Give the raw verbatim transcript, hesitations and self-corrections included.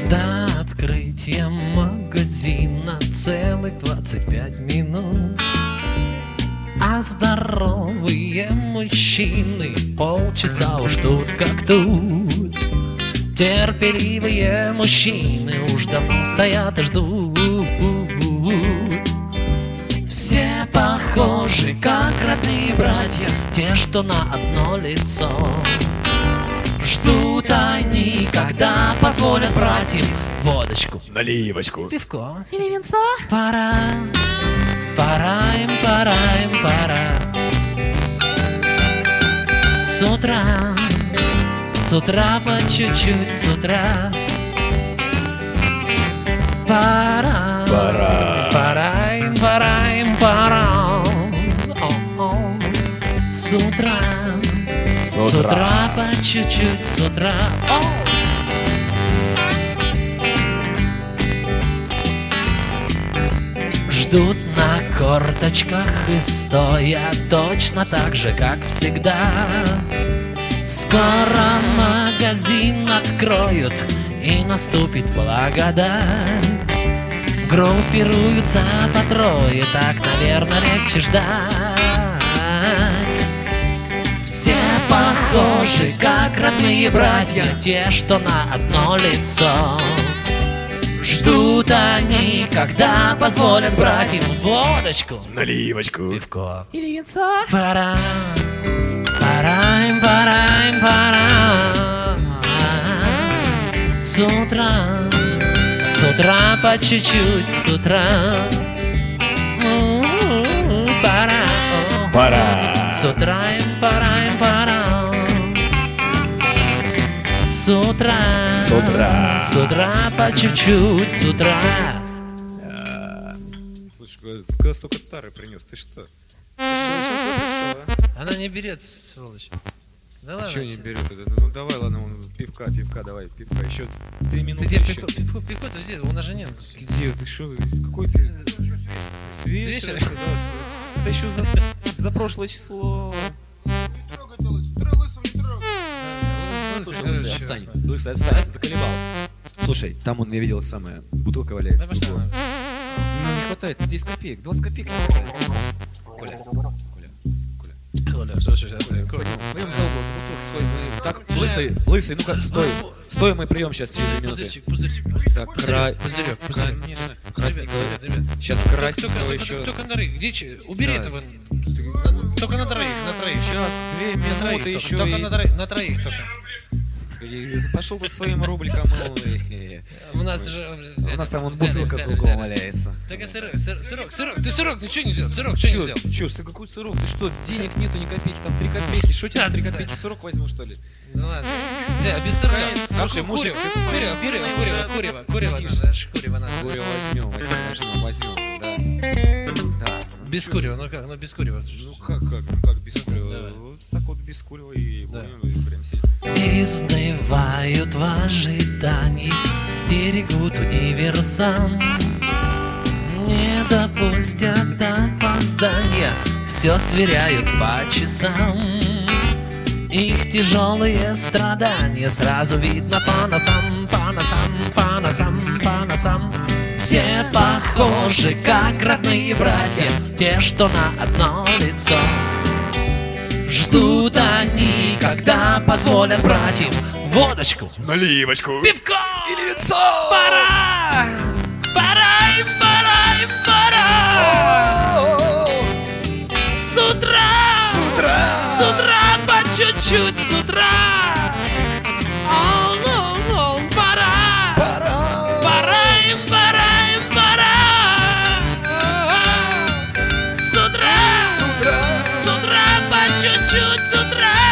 До открытия магазина целых двадцать пять минут, а здоровые мужчины полчаса уж тут как тут. Терпеливые мужчины уж давно стоят и ждут. Все похожи, как родные братья, те, что на одно лицо. Ждут они, когда позволят брать им водочку, наливочку, пивко или венцо. Пора, пора им, пора им, пора. С утра, с утра по чуть-чуть, с утра. Пора, пора, пора им, пора им, пора. О-о. С утра, с с утра, утра по чуть-чуть, с утра. О! Ждут на корточках и стоя точно так же, как всегда. Скоро магазин откроют и наступит благодать. Группируются по трое, так, наверное, легче ждать. Все похожи, как родные братья, те, что на одно лицо. Ждут они, когда позволят брать им водочку, наливочку, пивко или венцо. Пора, пора им, пора им, пора. С утра, с утра по чуть-чуть, с утра. М-м-м, Пора, пора, с утра им, пора им, пора. С утра, с утра, с утра по чуть-чуть, с утра. Слушай, когда столько тары принес, ты что? Она не берет, сволочь. Да ладно. Что не берет? Ну давай, ладно, пивка, пивка, давай, пивка. Еще три минуты. Ты где еще. пивко, пивко, пивко, то здесь, у нас же нет. Где? Ты что? Какой ты? С вечера? вечера? Да. Это еще за, за прошлое число. Слушай, лысый, отстань. Лысый, отстань, заколебал. Слушай, там он, я видел, самое, бутылка валяется. Да пошла. Ну не хватает, десять копеек, двадцать копеек не хватает. Коля, Коля, Коля. Коля, что сейчас? Коля. Пойдем за угол, за бутылкой, стой. Мы... Так, лысый, лысый, ну-ка, стой. Стой, мы прием сейчас через две минуты. Пузырчик, пузырчик. Так, край. Пузырек, пузырек. Конечно. Красненького, ребят, ребят. Сейчас Только, красненького только, еще. только на троих. Где че? Убери Да. этого. Только на троих, на троих. Сейчас, две На троих минуты только. еще. Только и- на троих, на троих только. и Пошел по своим рубликам, мол, и- У нас же... У нас там вон взяли, бутылка взяли, за углом взяли. валяется. Так а сырок, сыр- сырок, сырок. Ты сырок, ничего не взял? Сырок, что не взял? Чё, ты какой сырок? Ты что, денег нету ни копейки, там три копейки. Что тебе на три копейки сырок возьму, что ли? Ну ладно. Не, а без сырка. Слушай, А ку- мужик, курево, ты со своим- курево, курево, курево, курево, курево Сидишь. надо, аж курево надо. Курево возьмем, возьмем, возьмем, да. Да. Без курева, ну как, ну без курева. Ну как, как, ну как без курева? Давай. Вот так вот без курева и Да. будем прям сидеть. Изнывают в ожидании, стерегут универсам. Не допустят опоздания, все сверяют по часам. Их тяжелые страдания сразу видно по носам, по носам, по носам, по носам. Все похожи, как родные братья, те, что на одно лицо. Ждут они, когда позволят брать им водочку, наливочку, пивко или венцо. Пора! Пора им, пора им, пора! С утра! С утра! С утра по чуть-чуть, с утра! О, ну, ну, пора! Пора, Пора им, пора им, пора! С утра! с утра, С утра по чуть-чуть, с утра!